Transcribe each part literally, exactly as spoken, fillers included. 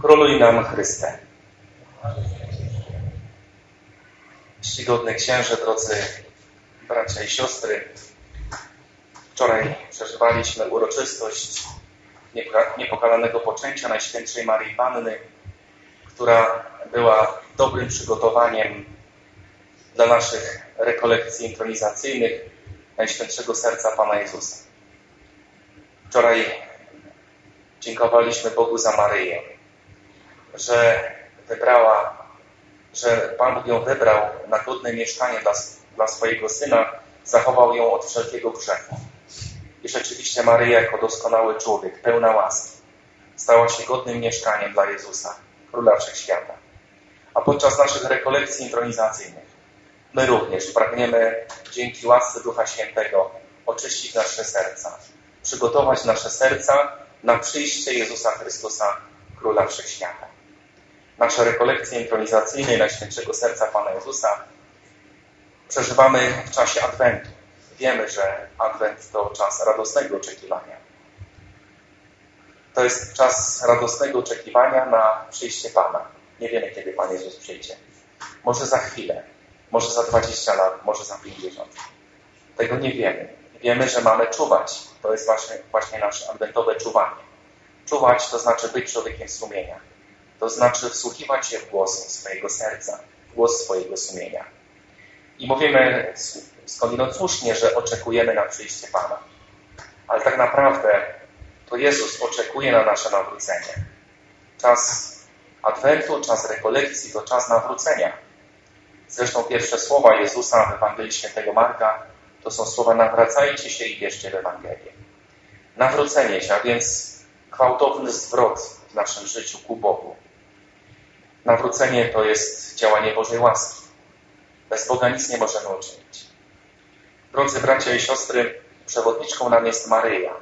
Króluj nam Chryste. Czcigodny księże, drodzy bracia i siostry, wczoraj przeżywaliśmy uroczystość niepokalanego poczęcia Najświętszej Maryi Panny, która była dobrym przygotowaniem dla naszych rekolekcji intronizacyjnych Najświętszego Serca Pana Jezusa. Wczoraj dziękowaliśmy Bogu za Maryję, że wybrała, że Pan Bóg ją wybrał na godne mieszkanie dla, dla swojego Syna, zachował ją od wszelkiego grzechu. I rzeczywiście Maryja jako doskonały człowiek, pełna łaski, stała się godnym mieszkaniem dla Jezusa, Króla Wszechświata. A podczas naszych rekolekcji intronizacyjnych my również pragniemy dzięki łasce Ducha Świętego oczyścić nasze serca, przygotować nasze serca na przyjście Jezusa Chrystusa, Króla Wszechświata. Nasze rekolekcje intronizacyjne Najświętszego Serca Pana Jezusa przeżywamy w czasie Adwentu. Wiemy, że Adwent to czas radosnego oczekiwania. To jest czas radosnego oczekiwania na przyjście Pana. Nie wiemy, kiedy Pan Jezus przyjdzie. Może za chwilę, może za dwadzieścia lat, może za pięćdziesiąt. Tego nie wiemy. Wiemy, że mamy czuwać. To jest właśnie, właśnie nasze adwentowe czuwanie. Czuwać to znaczy być człowiekiem sumienia. To znaczy wsłuchiwać się w głos swojego serca, w głos swojego sumienia. I mówimy skądinąd słusznie, że oczekujemy na przyjście Pana. Ale tak naprawdę to Jezus oczekuje na nasze nawrócenie. Czas Adwentu, czas rekolekcji to czas nawrócenia. Zresztą pierwsze słowa Jezusa w Ewangelii Świętego Marka to są słowa: nawracajcie się i wierzcie w Ewangelię. Nawrócenie się, a więc gwałtowny zwrot w naszym życiu ku Bogu. Nawrócenie to jest działanie Bożej łaski. Bez Boga nic nie możemy uczynić. Drodzy bracia i siostry, przewodniczką nam jest Maryja.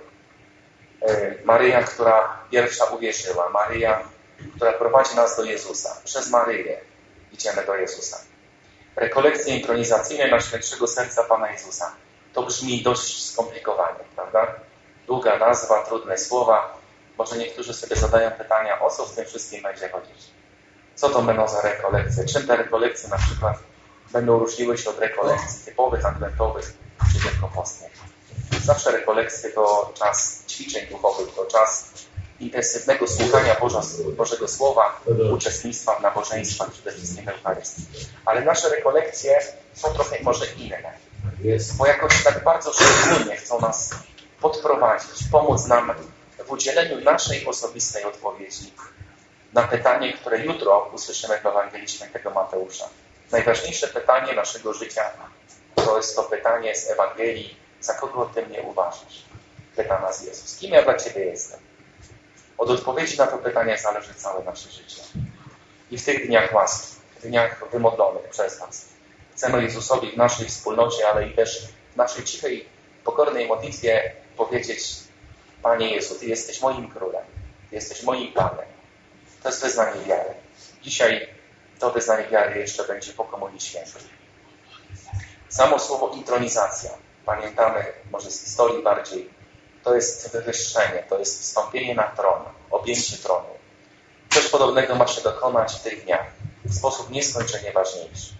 Maryja, która pierwsza uwierzyła. Maryja, która prowadzi nas do Jezusa. Przez Maryję idziemy do Jezusa. Rekolekcje intronizacyjne Najświętszego Serca Pana Jezusa. To brzmi dość skomplikowanie, prawda? Długa nazwa, trudne słowa. Może niektórzy sobie zadają pytania, o co w tym wszystkim będzie chodzić? Co to będą za rekolekcje? Czym te rekolekcje na przykład będą różniły się od rekolekcji typowych, adwentowych czy wielkopostnych? Zawsze rekolekcje to czas ćwiczeń duchowych, to czas intensywnego słuchania Boża, Bożego Słowa, uczestnictwa w nabożeństwach, przede wszystkim w Eucharystii. Ale nasze rekolekcje są trochę może inne, bo jakoś tak bardzo szczególnie chcą nas podprowadzić, pomóc nam w udzieleniu naszej osobistej odpowiedzi na pytanie, które jutro usłyszymy w Ewangelii Świętego Mateusza. Najważniejsze pytanie naszego życia to jest to pytanie z Ewangelii: za kogo Ty mnie uważasz? Pyta nas Jezus. Kim ja dla Ciebie jestem? Od odpowiedzi na to pytanie zależy całe nasze życie. I w tych dniach łaski, w dniach wymodlonych przez nas, chcemy Jezusowi w naszej wspólnocie, ale i też w naszej cichej, pokornej modlitwie powiedzieć: Panie Jezu, Ty jesteś moim Królem, Ty jesteś moim Panem. To jest wyznanie wiary. Dzisiaj to wyznanie wiary jeszcze będzie po Komunii Świętej. Samo słowo intronizacja, pamiętamy może z historii bardziej, to jest wywyższenie, to jest wstąpienie na tron, objęcie tronu. Coś podobnego ma się dokonać w tych dniach, w sposób nieskończenie ważniejszy.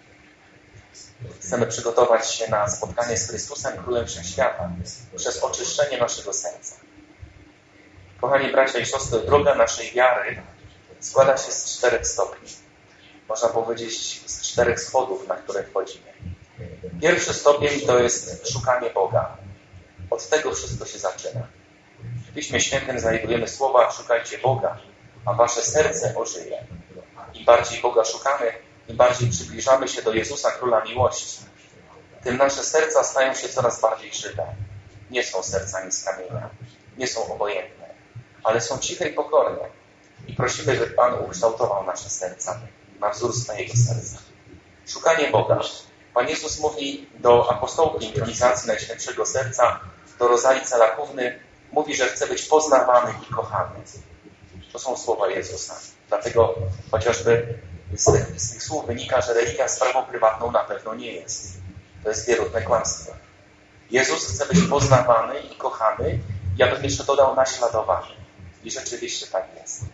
Chcemy przygotować się na spotkanie z Chrystusem, Królem Wszechświata, przez oczyszczenie naszego serca. Kochani bracia i siostry, droga naszej wiary składa się z czterech stopni. Można powiedzieć z czterech schodów, na które wchodzimy. Pierwszy stopień to jest szukanie Boga. Od tego wszystko się zaczyna. W Piśmie Świętym znajdujemy słowa: szukajcie Boga, a wasze serce ożyje. Im bardziej Boga szukamy, im bardziej przybliżamy się do Jezusa, Króla Miłości, tym nasze serca stają się coraz bardziej żywe. Nie są sercami z kamienia, nie są obojętne, ale są ciche i pokorne. I prosimy, by Pan ukształtował nasze serca na wzór swojego serca. Szukanie Boga. Pan Jezus mówi do apostołki intronizacji Najświętszego Serca, do Rozalii Celakówny, mówi, że chce być poznawany i kochany. To są słowa Jezusa. Dlatego chociażby z tych, z tych słów wynika, że religia sprawą prywatną na pewno nie jest. To jest wierutne kłamstwo. Jezus chce być poznawany i kochany, ja bym jeszcze dodał naśladowany. I rzeczywiście tak jest.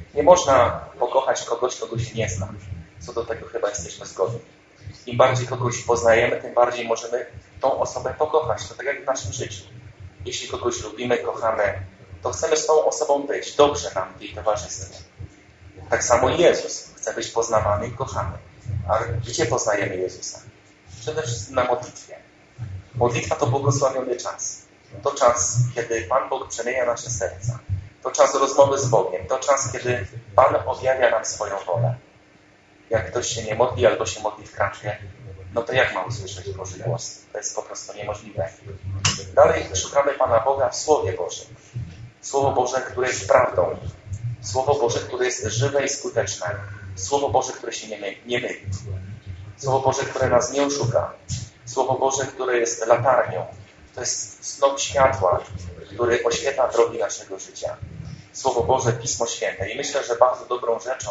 Nie można pokochać kogoś, kogo się nie zna. Co do tego chyba jesteśmy zgodni. Im bardziej kogoś poznajemy, tym bardziej możemy tą osobę pokochać. To tak jak w naszym życiu. Jeśli kogoś lubimy, kochamy, to chcemy z tą osobą być. Dobrze nam w jej towarzystwie. Tak samo Jezus chce być poznawany i kochany. A gdzie poznajemy Jezusa? Przede wszystkim na modlitwie. Modlitwa to błogosławiony czas. To czas, kiedy Pan Bóg przemienia nasze serca. To czas rozmowy z Bogiem. To czas, kiedy Pan objawia nam swoją wolę. Jak ktoś się nie modli albo się modli w krampie, no to jak ma usłyszeć Boży głos? To jest po prostu niemożliwe. Dalej szukamy Pana Boga w Słowie Bożym. Słowo Boże, które jest prawdą. Słowo Boże, które jest żywe i skuteczne. Słowo Boże, które się nie, my, nie myli. Słowo Boże, które nas nie oszuka. Słowo Boże, które jest latarnią. To jest snop światła, który oświetla drogi naszego życia. Słowo Boże, Pismo Święte. I myślę, że bardzo dobrą rzeczą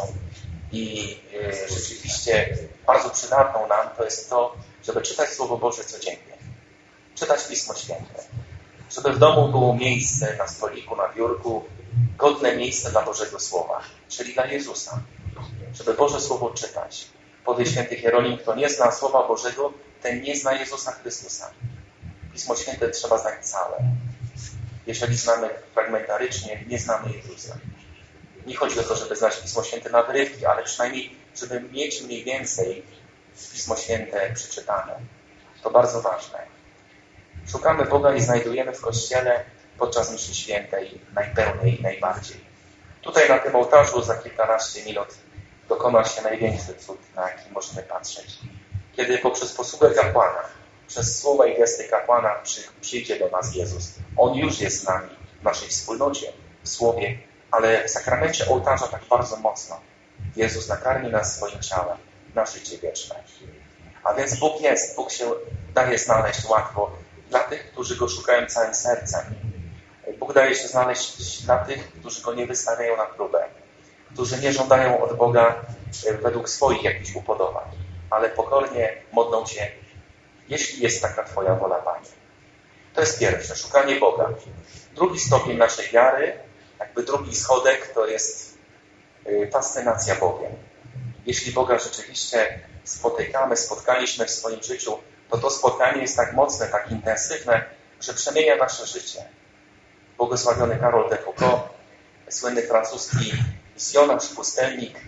i e, rzeczywiście bardzo przydatną nam to jest to, żeby czytać Słowo Boże codziennie. Czytać Pismo Święte. Żeby w domu było miejsce na stoliku, na biurku, godne miejsce dla Bożego Słowa, czyli dla Jezusa. Żeby Boże Słowo czytać. Powie święty Hieronim, kto nie zna Słowa Bożego, ten nie zna Jezusa Chrystusa. Pismo Święte trzeba znać całe. Jeżeli znamy fragmentarycznie, nie znamy Jezusa. Nie chodzi o to, żeby znać Pismo Święte na wyrywki, ale przynajmniej, żeby mieć mniej więcej Pismo Święte przeczytane. To bardzo ważne. Szukamy Boga i znajdujemy w Kościele podczas mszy świętej najpełniej i najbardziej. Tutaj na tym ołtarzu za kilkanaście minut dokona się największy cud, na jaki możemy patrzeć. Kiedy poprzez posługę kapłana, przez słowa i gesty kapłana przy, przyjdzie do nas Jezus. On już jest z nami w naszej wspólnocie, w Słowie, ale w sakramencie ołtarza tak bardzo mocno. Jezus nakarmi nas swoim ciałem na życie wieczne. A więc Bóg jest, Bóg się daje znaleźć łatwo dla tych, którzy Go szukają całym sercem. Bóg daje się znaleźć dla tych, którzy Go nie wystawiają na próbę, którzy nie żądają od Boga według swoich jakichś upodobań, ale pokornie modlą się, jeśli jest taka Twoja wola, Panie. To jest pierwsze, szukanie Boga. Drugi stopień naszej wiary, jakby drugi schodek, to jest fascynacja Bogiem. Jeśli Boga rzeczywiście spotykamy, spotkaliśmy w swoim życiu, to to spotkanie jest tak mocne, tak intensywne, że przemienia nasze życie. Błogosławiony Karol de Foucault, słynny francuski misjonarz, pustelnik,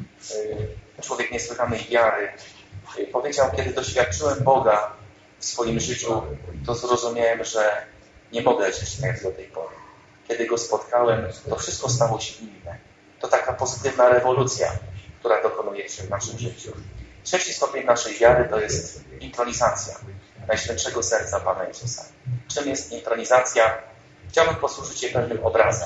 człowiek niesłychanej wiary, powiedział, kiedy doświadczyłem Boga w swoim życiu, to zrozumiałem, że nie mogę żyć tak jak do tej pory. Kiedy Go spotkałem, to wszystko stało się inne. To taka pozytywna rewolucja, która dokonuje się w naszym życiu. Trzeci stopień naszej wiary to jest intronizacja Najświętszego Serca Pana Jezusa. Czym jest intronizacja? Chciałbym posłużyć się pewnym obrazem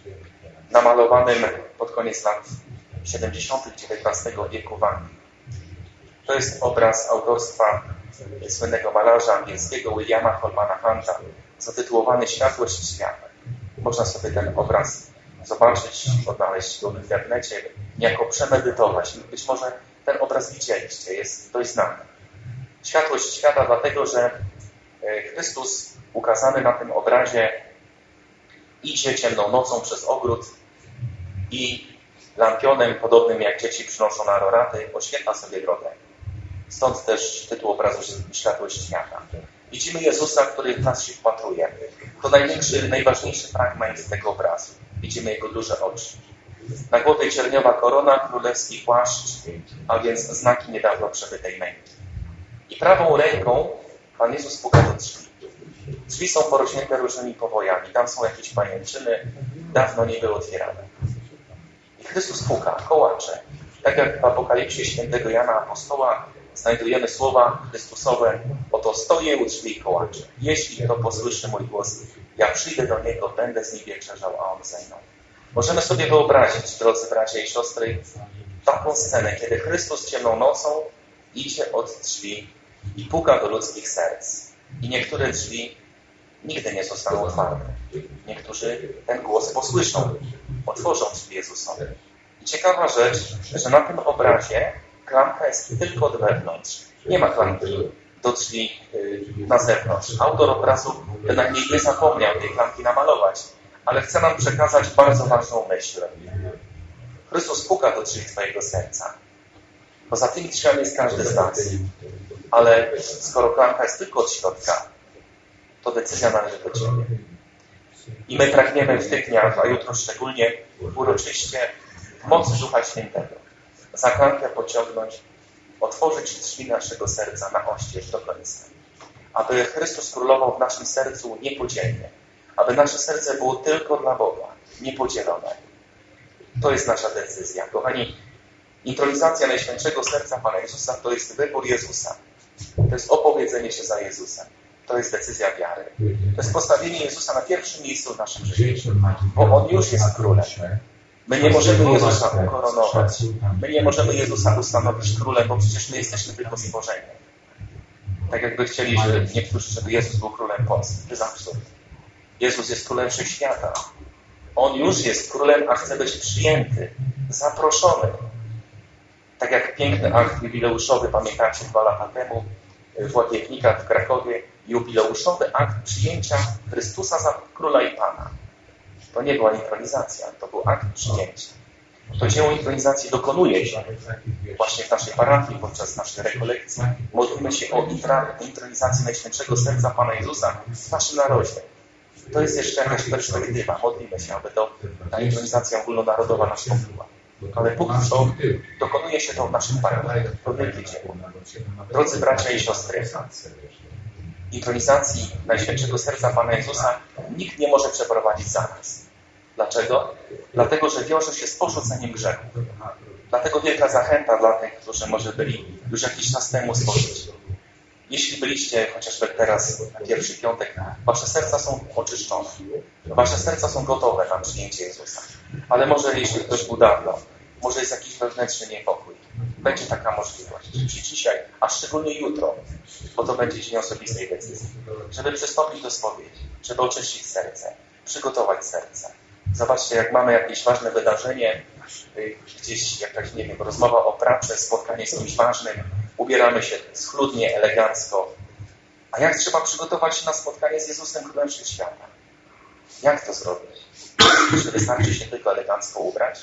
namalowanym pod koniec lat siedemdziesiątych dziewiętnastego wieku w Anglii. To jest obraz autorstwa słynnego malarza angielskiego Williama Holmana Hunta, zatytułowany Światłość świata. Można sobie ten obraz zobaczyć, odnaleźć go w internecie, niejako przemedytować. Być może ten obraz widzieliście, jest dość znany. Światłość świata dlatego, że Chrystus ukazany na tym obrazie idzie ciemną nocą przez ogród i lampionem, podobnym jak dzieci przynoszą na roraty, oświetla sobie drogę. Stąd też tytuł obrazu Światłość świata. Widzimy Jezusa, który w nas się wpatruje. To największy, najważniejszy fragment tego obrazu. Widzimy Jego duże oczy. Na głowie cierniowa korona, królewski płaszcz, a więc znaki niedawno przebytej męki. I prawą ręką Pan Jezus puka do drzwi. Drzwi są porośnięte różnymi powojami. Tam są jakieś pajęczyny, dawno nie były otwierane. I Chrystus puka, kołacze. Tak jak w Apokalipsie świętego Jana Apostoła znajdujemy słowa Chrystusowe: oto stoję u drzwi i kołaczę. Jeśli kto posłyszy mój głos, ja przyjdę do niego, będę z nim wieczerzał, a on ze mną. Możemy sobie wyobrazić, drodzy bracia i siostry, taką scenę, kiedy Chrystus ciemną nocą idzie od drzwi i puka do ludzkich serc. I niektóre drzwi nigdy nie zostaną otwarte. Niektórzy ten głos posłyszą, otworzą drzwi Jezusowi. I ciekawa rzecz, że na tym obrazie klamka jest tylko od wewnątrz. Nie ma klamki do drzwi na zewnątrz. Autor obrazu bynajmniej nie zapomniał tej klamki namalować, ale chce nam przekazać bardzo ważną myśl. Chrystus puka do drzwi twojego serca. Poza tymi drzwiami jest każdy z nas. Ale skoro klamka jest tylko od środka, to decyzja należy do Ciebie. I my pragniemy w tych dniach, a jutro szczególnie uroczyście w mocy Ducha Świętego za klamkę pociągnąć, otworzyć drzwi naszego serca na oścież do końca. Aby Chrystus królował w naszym sercu niepodzielnie. Aby nasze serce było tylko dla Boga, niepodzielone. To jest nasza decyzja. Kochani, intronizacja Najświętszego Serca Pana Jezusa to jest wybór Jezusa. To jest opowiedzenie się za Jezusem. To jest decyzja wiary. To jest postawienie Jezusa na pierwszym miejscu w naszym życiu. Bo On już jest królem. My nie możemy Jezusa ukoronować. My nie możemy Jezusa ustanowić królem, bo przecież my jesteśmy tylko stworzeni. Tak jakby chcieli, że niektórzy, żeby Jezus był królem Polski. To jest absurd. Jezus jest królem wszechświata. On już jest królem, a chce być przyjęty, zaproszony. Tak jak piękny akt jubileuszowy, pamiętacie, dwa lata temu w Łagiewnikach w Krakowie, jubileuszowy akt przyjęcia Chrystusa za Króla i Pana. To nie była intronizacja, to był akt przyjęcia. To dzieło intronizacji dokonuje się właśnie w naszej parafii, podczas naszej rekolekcji. Modlimy się o intronizację Najświętszego Serca Pana Jezusa w naszym narodzie. To jest jeszcze jakaś perspektywa. Modlimy się, aby to, ta intronizacja ogólnonarodowa nastąpiła. Ale póki co dokonuje się to w naszym parafiach. To wielkie dzieło. Drodzy bracia i siostry, intronizacji Najświętszego Serca Pana Jezusa nikt nie może przeprowadzić za nas. Dlaczego? Dlatego, że wiąże się z porzuceniem grzechu. Dlatego wielka zachęta dla tych, którzy może byli już jakiś czas temu stworzyć. Jeśli byliście chociażby teraz na pierwszy piątek, wasze serca są oczyszczone. Wasze serca są gotowe na przyjęcie Jezusa. Ale może jeśli ktoś był dawno, może jest jakiś wewnętrzny niepokój. Będzie taka możliwość, czy dzisiaj, a szczególnie jutro, bo to będzie dzień osobistej decyzji, żeby przystąpić do spowiedzi, żeby oczyścić serce, przygotować serce. Zobaczcie, jak mamy jakieś ważne wydarzenie, gdzieś jakaś, nie wiem, rozmowa o pracy, spotkanie z kimś ważnym, ubieramy się schludnie, elegancko. A jak trzeba przygotować się na spotkanie z Jezusem, Królem Wszechświata? Jak to zrobić? Czy wystarczy się tylko elegancko ubrać?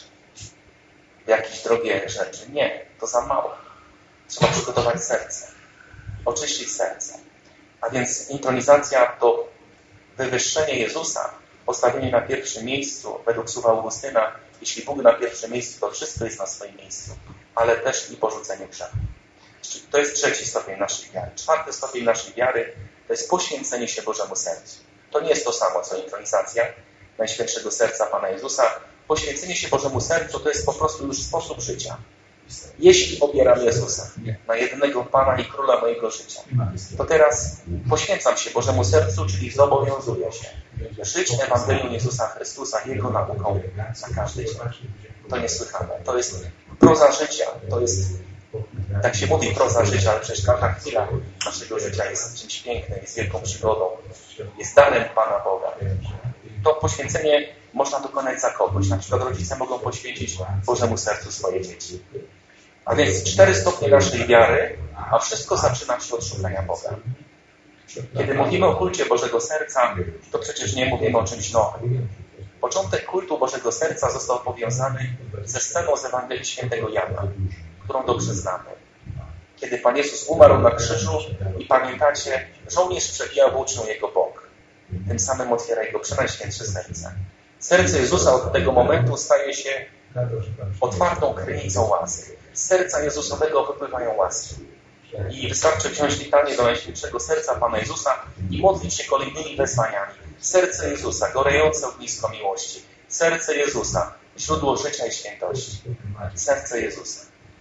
Jakieś drogie rzeczy? Nie, to za mało. Trzeba przygotować serce, oczyścić serce. A więc intronizacja to wywyższenie Jezusa, postawienie na pierwszym miejscu, według słów Augustyna, jeśli Bóg na pierwszym miejscu, to wszystko jest na swoim miejscu, ale też i porzucenie grzechu. To jest trzeci stopień naszej wiary. Czwarty stopień naszej wiary to jest poświęcenie się Bożemu Sercu. To nie jest to samo, co intronizacja Najświętszego Serca Pana Jezusa. Poświęcenie się Bożemu Sercu to jest po prostu już sposób życia. Jeśli obieram Jezusa na jedynego Pana i Króla mojego życia, to teraz poświęcam się Bożemu Sercu, czyli zobowiązuję się żyć Ewangelią Jezusa Chrystusa, Jego nauką na każdy dzień. To niesłychane. To jest proza życia. To jest, tak się mówi, proza życia, ale przecież każda chwila naszego życia jest czymś pięknym, jest wielką przygodą, jest darem Pana Boga. To poświęcenie można dokonać za kogoś. Na przykład rodzice mogą poświęcić Bożemu Sercu swoje dzieci. A więc cztery stopnie naszej wiary, a wszystko zaczyna się od szukania Boga. Kiedy mówimy o kulcie Bożego Serca, to przecież nie mówimy o czymś nowym. Początek kultu Bożego Serca został powiązany ze sceną z Ewangelii Świętego Jana, którą dobrze znamy. Kiedy Pan Jezus umarł na krzyżu i pamiętacie, żołnierz przebijał włócznią Jego bok. Tym samym otwiera Jego przenajświętsze serce. Serce Jezusa od tego momentu staje się otwartą krynicą łaski. Z serca Jezusowego wypływają łaski. I wystarczy wziąć litanię do Najświętszego Serca Pana Jezusa i modlić się kolejnymi wezwaniami. Serce Jezusa, gorejące ognisko miłości. Serce Jezusa, źródło życia i świętości. Serce Jezusa.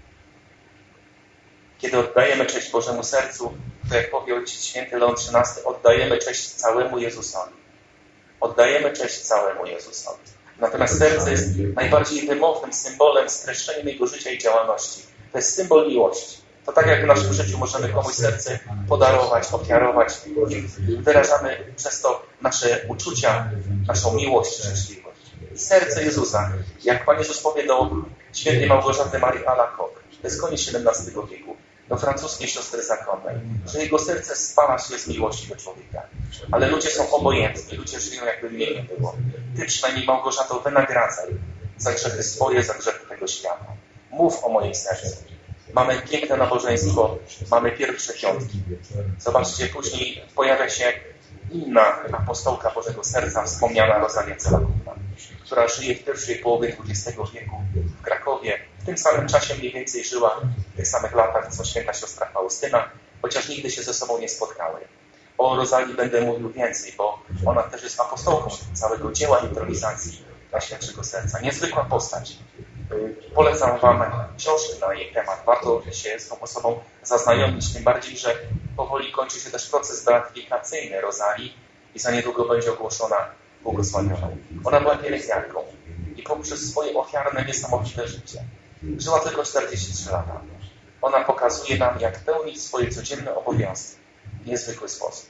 Kiedy oddajemy cześć Bożemu Sercu, to jak powie Ojciec Święty Leon trzynasty, oddajemy cześć całemu Jezusowi. Oddajemy cześć całemu Jezusowi. Natomiast serce jest najbardziej wymownym symbolem, streszczeniem Jego życia i działalności. To jest symbol miłości. To tak jak w naszym życiu możemy komuś serce podarować, ofiarować i wyrażamy przez to nasze uczucia, naszą miłość, życzliwość. I serce Jezusa, jak Pan Jezus powie do świętej Małgorzaty Marii Alacoque, to jest koniec siedemnastego wieku, do francuskiej siostry zakonnej, że jego serce spala się z miłości do człowieka. Ale ludzie są obojętni, ludzie żyją jakby mnie nie było. Ty przynajmniej, Małgorzato, wynagradzaj za grzechy swoje, za grzechy tego świata. Mów o moim sercu. Mamy piękne nabożeństwo, mamy pierwsze piątki. Zobaczcie, później pojawia się inna apostołka Bożego Serca, wspomniana Rosalia Celakówna, która żyje w pierwszej połowie dwudziestego wieku w Krakowie. W tym samym czasie mniej więcej żyła, w tych samych latach, co święta siostra Faustyna, chociaż nigdy się ze sobą nie spotkały. O Rozalii będę mówił więcej, bo ona też jest apostołką całego dzieła intronizacji Najświętszego Serca. Niezwykła postać. Polecam Wam książkę na jej temat. Warto się z tą osobą zaznajomić, tym bardziej, że powoli kończy się też proces beatyfikacyjny Rozalii i za niedługo będzie ogłoszona błogosławioną. Ona była pielęgniarką i poprzez swoje ofiarne, niesamowite życie żyła tylko czterdzieści trzy lata. Ona pokazuje nam, jak pełnić swoje codzienne obowiązki w niezwykły sposób.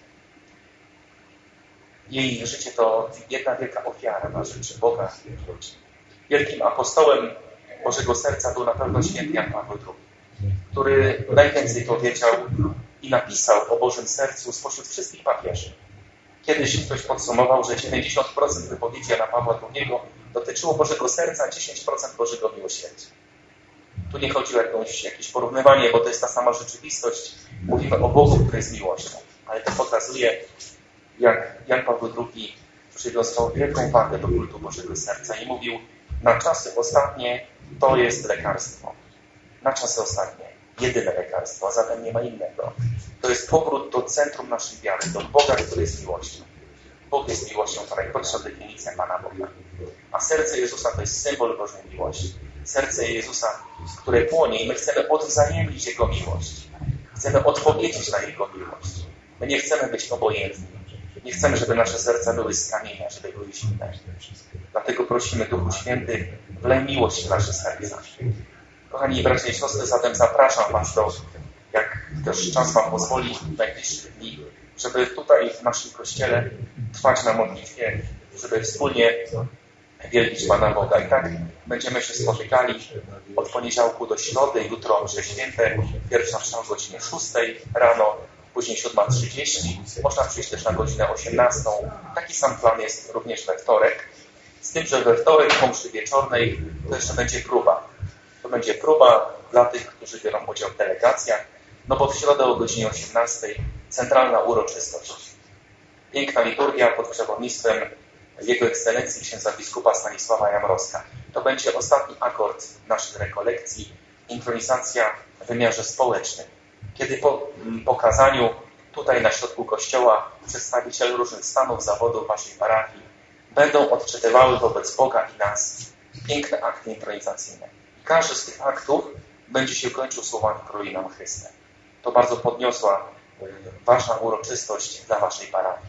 Jej życie to jedna wielka ofiara na rzecz Boga i ludzi. Wielkim apostołem Bożego Serca był na pewno święty Jan Paweł drugi, który najwięcej powiedział i napisał o Bożym Sercu spośród wszystkich papieży. Kiedyś ktoś podsumował, że dziewięćdziesiąt procent wypowiedzi Jana Pawła drugiego dotyczyło Bożego Serca, dziesięć procent Bożego Miłosierdzia. Tu nie chodzi o jakąś, jakieś porównywanie, bo to jest ta sama rzeczywistość. Mówimy o Bogu, który jest miłością. Ale to pokazuje, jak Jan Paweł drugi przywiązał wielką wagę do kultu Bożego Serca i mówił, na czasy ostatnie to jest lekarstwo. Na czasy ostatnie. Jedyne lekarstwo, a zatem nie ma innego. To jest powrót do centrum naszej wiary, do Boga, który jest miłością. Bóg jest miłością, to najprostsza definicja Pana Boga. A serce Jezusa to jest symbol Bożej miłości. Serce Jezusa, które płonie i my chcemy odwzajemnić Jego miłość. Chcemy odpowiedzieć na Jego miłość. My nie chcemy być obojętni. Nie chcemy, żeby nasze serca były z kamienia, żeby były zimne. Dlatego prosimy Duchu Święty, wlej miłość w nasze serca. Kochani bracia i siostry, zatem zapraszam Was do, jak też czas Wam pozwoli, w najbliższych dni, żeby tutaj w naszym Kościele trwać na modlitwie, żeby wspólnie wielbić Pana Boga. I tak będziemy się spotykali od poniedziałku do środy, jutro msze święte, pierwsza msza o godzinie szóstej rano, później siódma trzydzieści. Można przyjść też na godzinę osiemnastą. Taki sam plan jest również we wtorek. Z tym, że we wtorek po mszy wieczornej to jeszcze będzie próba. To będzie próba dla tych, którzy biorą udział w delegacjach, no bo w środę o godzinie osiemnastej centralna uroczystość. Piękna liturgia pod przewodnictwem Jego Ekscelencji księdza biskupa Stanisława Jamrowska. To będzie ostatni akord naszych rekolekcji, intronizacja w wymiarze społecznym. Kiedy po pokazaniu tutaj na środku kościoła przedstawiciele różnych stanów, zawodów waszej parafii będą odczytywały wobec Boga i nas piękne akty intronizacyjne. Każdy z tych aktów będzie się kończył słowami Króluj nam Chryste. To bardzo podniosła, ważna uroczystość dla waszej parafii.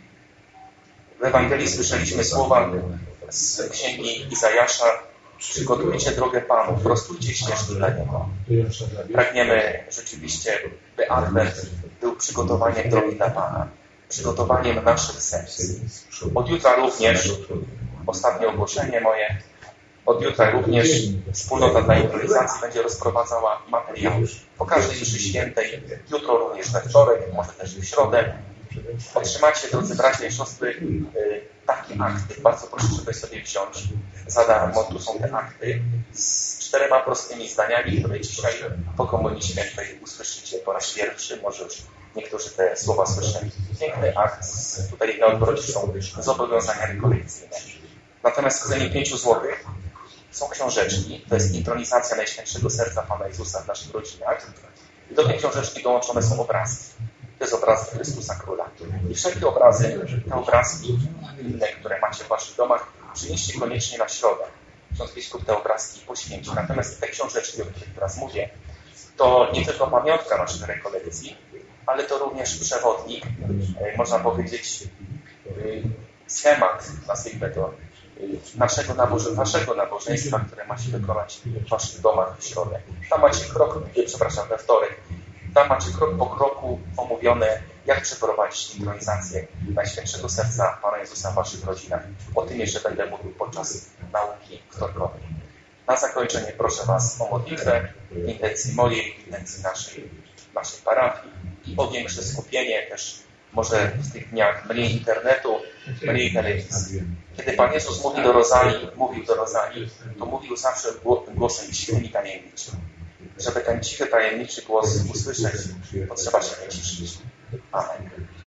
W Ewangelii słyszeliśmy słowa z księgi Izajasza: przygotujcie drogę Panu, prostujcie ścieżki dla Niego. Pragniemy rzeczywiście, by Adwent był przygotowaniem drogi dla Pana, przygotowaniem naszych serc. Od jutra również, ostatnie ogłoszenie moje, od jutra również Wspólnota dla Intronizacji będzie rozprowadzała materiał po każdej mszy świętej, jutro również we wtorek, może też w środę. Otrzymacie, drodzy bracia i siostry, takie akty. Bardzo proszę, żeby sobie wziąć za darmo. Tu są te akty z czterema prostymi zdaniami, które dzisiaj po Komunii Świętej usłyszycie po raz pierwszy. Może już niektórzy te słowa słyszeli. Piękny akt. Tutaj na odwrocie są zobowiązania rekolekcyjne. Natomiast w cenie pięciu złotych są książeczki. To jest intronizacja Najświętszego Serca Pana Jezusa w naszych rodzinach. I do tej książeczki dołączone są obrazki. To jest obraz Chrystusa Króla. I wszelkie obrazy, te obrazki inne, które macie w waszych domach, przynieście koniecznie na środę. Ksiądz biskup te obrazki poświęci. Natomiast te książeczki, o których teraz mówię, to nie tylko pamiątka naszych rekolekcji, ale to również przewodnik, można powiedzieć, schemat, nazwijmy to, naszego naboże, waszego nabożeństwa, które macie wykonać w waszych domach w środę. Tam macie krok, przepraszam, we wtorek. Tam macie krok po kroku omówione, jak przeprowadzić intronizację Najświętszego Serca Pana Jezusa w waszych rodzinach. O tym jeszcze będę mówił podczas nauki wtorkowej. Na zakończenie proszę was o modlitwę w intencji mojej, w intencji naszej, naszej parafii i o większe skupienie też Może w tych dniach mniej internetu, mniej telewizji. Kiedy Pan Jezus mówi do Rozali, mówił do Rozali, to mówił zawsze głosem cichym i tajemniczym. Żeby ten cichy, tajemniczy głos usłyszeć, potrzeba się wyciszyć. Amen.